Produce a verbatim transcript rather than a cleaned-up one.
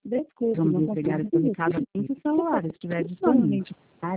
Vamos entregar o seu recado assim que o celular estiver disponível.